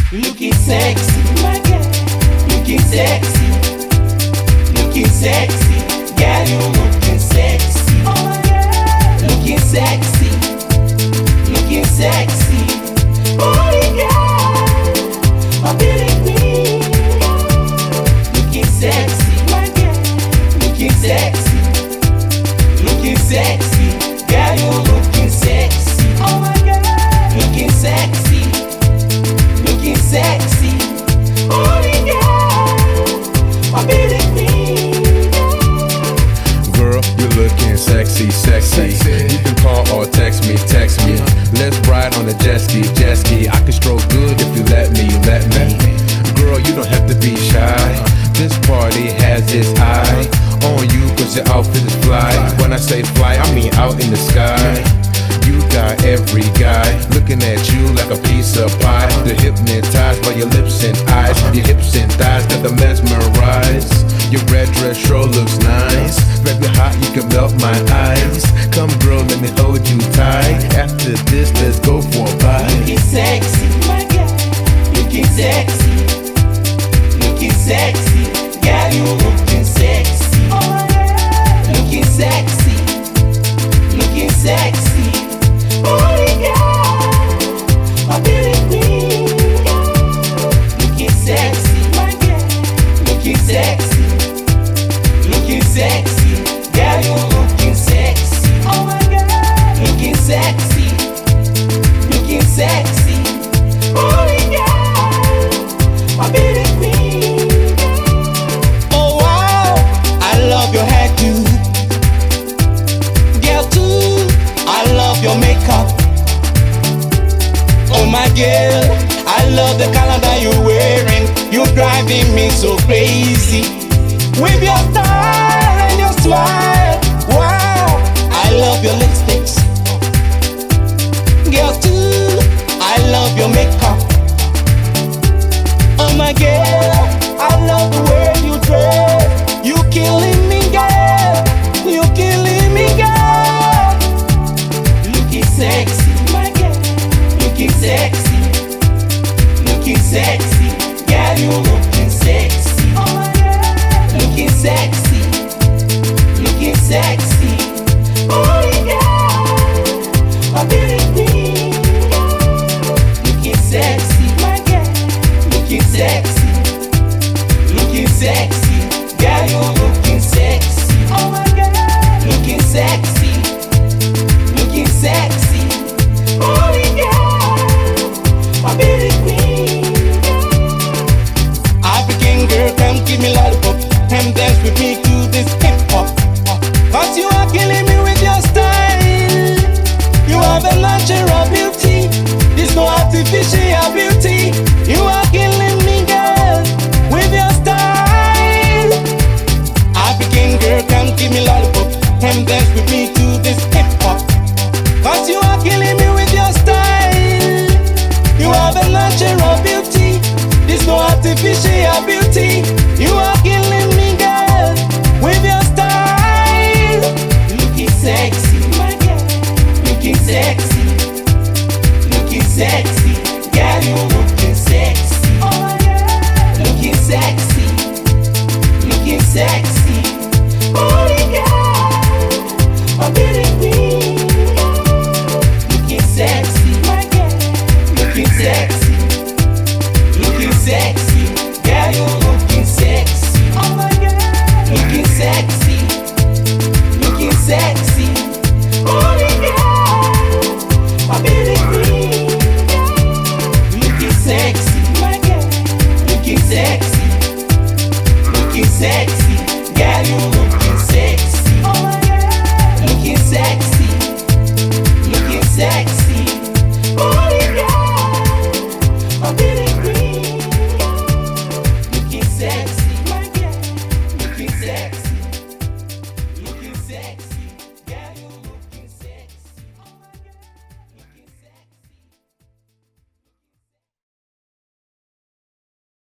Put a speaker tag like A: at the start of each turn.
A: looking sexy, my girl, looking sexy, looking sexy, girl, you looking sexy, oh my girl, looking sexy, looking sexy, holy girl, my beauty queen, looking sexy, my girl, looking sexy, looking sexy, girl, you looking sexy, oh my girl, looking sexy, looking sexy, holy girl, my beauty queen.
B: Girl, you're looking sexy, sexy. You can call or text me. Let's ride on the jet ski. I can stroke good if you let me. Girl, you don't have to be shy. This party has its eye on you, cause your outfit is fly. When I say fly, I mean out in the sky. You got every guy looking at you like a piece of pie. They're hypnotized by your lips and eyes. Your hips and thighs got them mesmerized. Your red dress sure looks nice. Baby hot, you can melt my eyes. Come girl, let me hold you tight. After this, let's go for a bite.
A: Looking sexy, my girl, looking sexy, looking sexy, girl, you looking sexy, oh my girl, looking sexy, looking sexy, holy girl, my beauty queen, looking sexy, my girl, looking sexy, looking sexy, girl, you looking sexy, oh my girl, looking sexy, looking sexy, holy girl, my beauty queen. Oh wow, I love your hairdo, girl too, I love your makeup. Oh my girl, I love the color that you're wearing. You're driving me so crazy with your style and your smile. Wow, I love your lipsticks, girl too, I love your makeup. Oh my girl, I love the way you dress. You killing me, girl. You killing me, girl. Looking sexy, my girl. Looking sexy. Looking sexy, girl. You looking sexy. Oh my girl. Looking sexy. Looking sexy. Holy girl, my beauty queen. Looking sexy, my girl. Looking sexy, looking sexy, girl, you looking sexy, oh my God, looking sexy, looking sexy, holy girl, my beauty queen. African girl, come give me lollipop, come dance with me to this hip hop, cause you are killing me with your style. You have a natural beauty, there's no artificial beauty. You are killing me, girl, with your style. African girl, come give me lollipop, come dance with me to this hip hop, cause you are killing me with your style. You have a natural beauty, there's no artificial beauty. You are killing me, girl, with your style. Looking sexy, my girl, looking sexy, looking sexy, girl, you looking sexy, oh my God, looking sexy, looking sexy, holy girl, my beauty queen, looking sexy, my girl, looking sexy, looking sexy, girl, you looking sexy, oh my God, looking sexy, looking sexy, holy girl, my beauty queen. Looking sexy, my girl. Looking sexy. Looking sexy. Girl, you looking sexy. Oh my God. Looking sexy. Looking sexy. Oh